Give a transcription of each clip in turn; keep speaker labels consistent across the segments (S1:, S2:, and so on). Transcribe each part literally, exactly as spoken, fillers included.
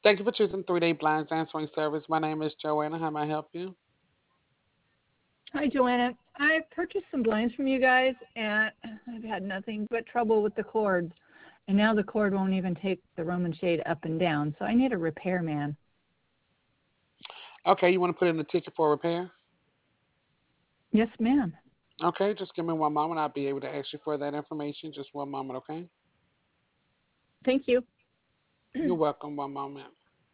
S1: Thank you for choosing three Day Blinds Answering Service. My name is Joanna. How may I help you?
S2: Hi, Joanna. I purchased some blinds from you guys, and I've had nothing but trouble with the cords. And now the cord won't even take the Roman shade up and down, so I need a repairman.
S1: Okay, you want to put in a ticket for repair?
S2: Yes, ma'am.
S1: Okay, just give me one moment. I'll be able to ask you for that information. Just one moment, okay?
S2: Thank you.
S1: You're welcome. One moment.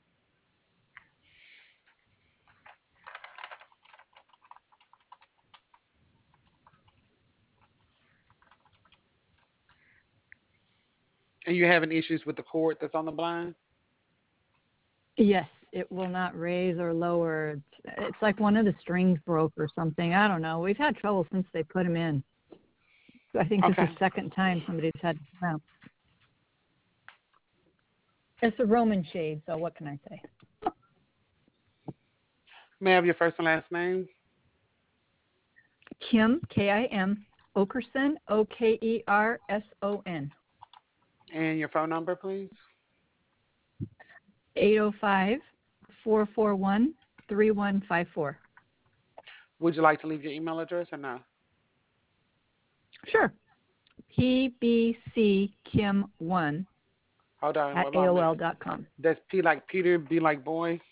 S1: And you're having issues with the cord that's on the blind?
S2: Yes, it will not raise or lower. It's, it's like one of the strings broke or something. I don't know. We've had trouble since they put them in. I think this is
S1: Okay.
S2: the second time somebody's had to come out. It's a Roman shade, so what can I say?
S1: May I have your first and last name?
S2: Kim, K I M, Okerson, O K E R S O N.
S1: And your phone number, please?
S2: eight oh five, four four one, three one five four.
S1: Would you like to leave your email address or no?
S2: Sure. P B C Kim one
S1: Hold on,
S2: at
S1: one
S2: A O
S1: moment.
S2: L dot com.
S1: That's P like Peter, B like boy,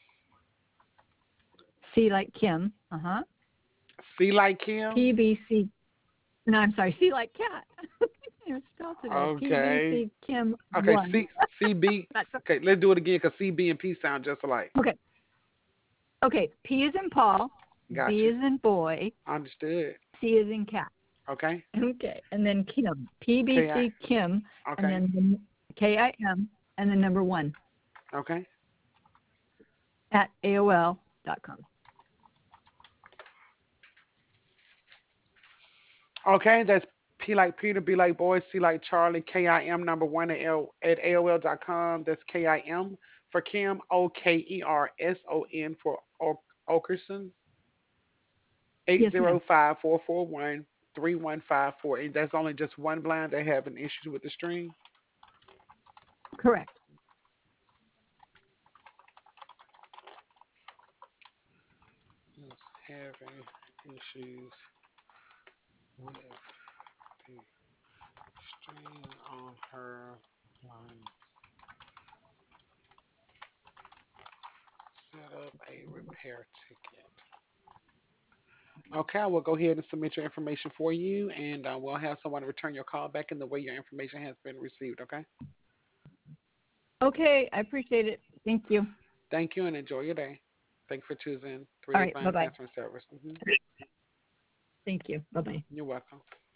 S2: C like Kim. Uh huh.
S1: C like Kim.
S2: P B C. No, I'm sorry. C like cat. You're spelled it all.
S1: Okay.
S2: P B C Kim
S1: Okay,
S2: one.
S1: C C B.
S2: That's
S1: Okay, let's do it again because C B and P sound just alike.
S2: okay. Okay. P is in Paul. B
S1: Gotcha.
S2: is in boy.
S1: Understood.
S2: C is in cat.
S1: Okay.
S2: Okay. And then Kim.
S1: K I.
S2: P B C Kim. And
S1: Okay.
S2: then K I M. And then number one
S1: Okay.
S2: at A O L dot com.
S1: Okay, that's P like Peter, B like boy, C like Charlie, K I M number one at L at A O L dot com. That's K I M for Kim, O K E R S O N for O- Okerson,
S2: Yes, ma'am.
S1: eight zero five, four four one, three one five four. And that's only just one blind that having issues with the string.
S2: Correct.
S1: Is having issues with the string on her line. Set up a repair ticket. Okay, I will go ahead and submit your information for you, and uh, we'll have someone return your call back in the way your information has been received. Okay.
S2: Okay, I appreciate it. Thank you.
S1: Thank you, and enjoy your day. Thank you for choosing Three
S2: All
S1: Day
S2: right, bye
S1: Blinds
S2: bye.
S1: Answering Service. Hmm.
S2: Thank you. Bye bye.
S1: You're welcome.